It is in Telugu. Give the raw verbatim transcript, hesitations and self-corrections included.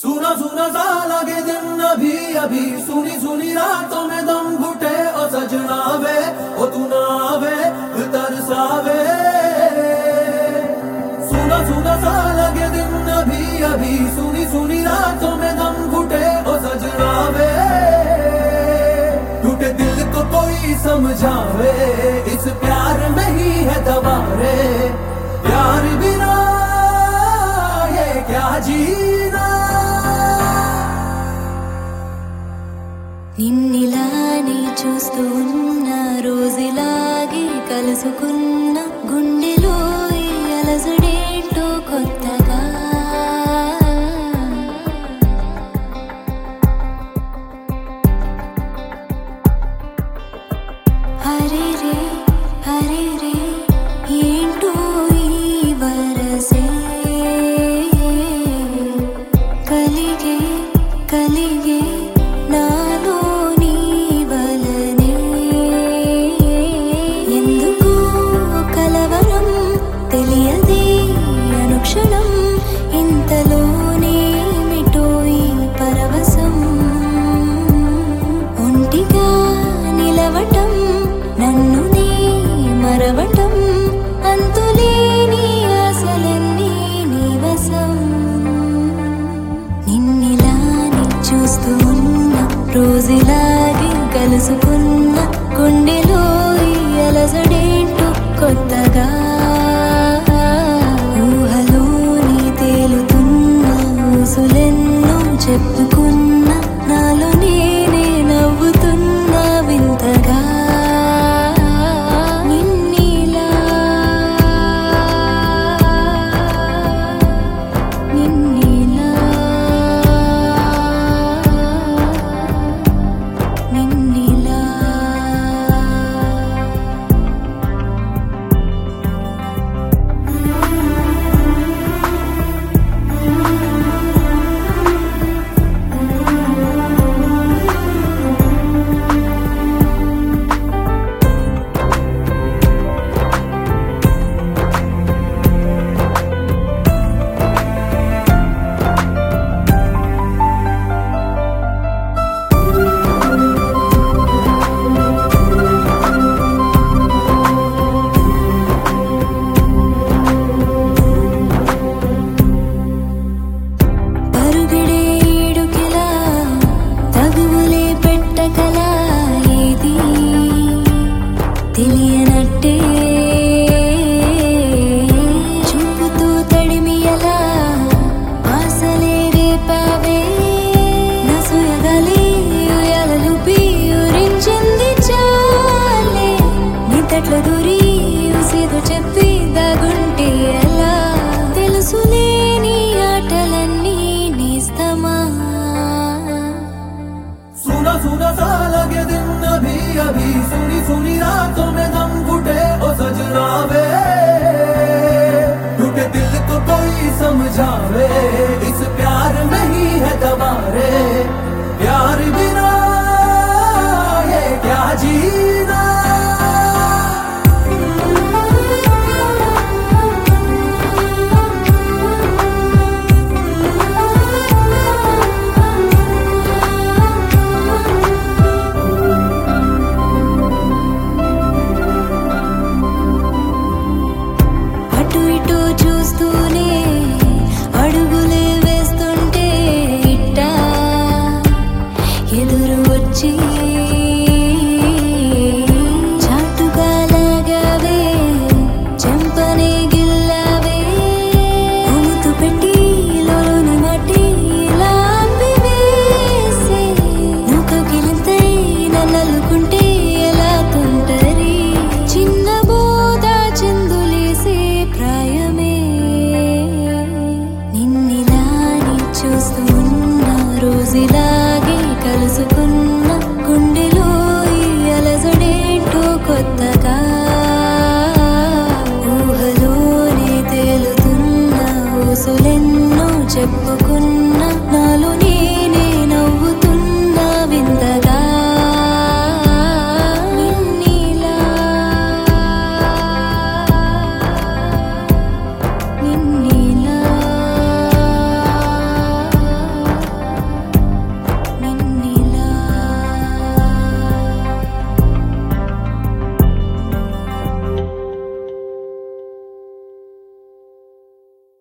सुना सुना सा लगे दिन अभी अभी सुनी सुनी रातों में दम घुटे ओ सजना वे ओ तू ना वे तरसावे सुना सुना सा लगे दिन अभी अभी सुनी सुनी रातों में दम घुटे ओ सजना वे टूटे दिल को कोई समझावे इस प्यार में ही है दबारे प्यार बिना ये क्या जीना నిన్నిలానే చూస్తూ ఉన్న రోజులాగే కలుసుకున్న గుండెలో ఈ అలజడేంటో కొత్తగా హరే రే హరే రే ఏంటో ఈ వరసే కలిగే కలిగే నాలో నీ వలనే ఎందుకు కలవరం తెలియదే అనుక్షణం ఇంతలోనే మిటో ఈ పరవశం ఒంటిగా నిలవటం నన్ను నీ మరవటం అంతులేని ఆశలన్నీ నీ వశం నిన్నిలానే చూస్తూ ఉన్న రోజులాగే కలుసుకున్న గుండెలో ఈ అలజడేంటో కొత్తగా ఊహలోని తేలుతున్న ఊసులెన్నో చెప్పుకున్న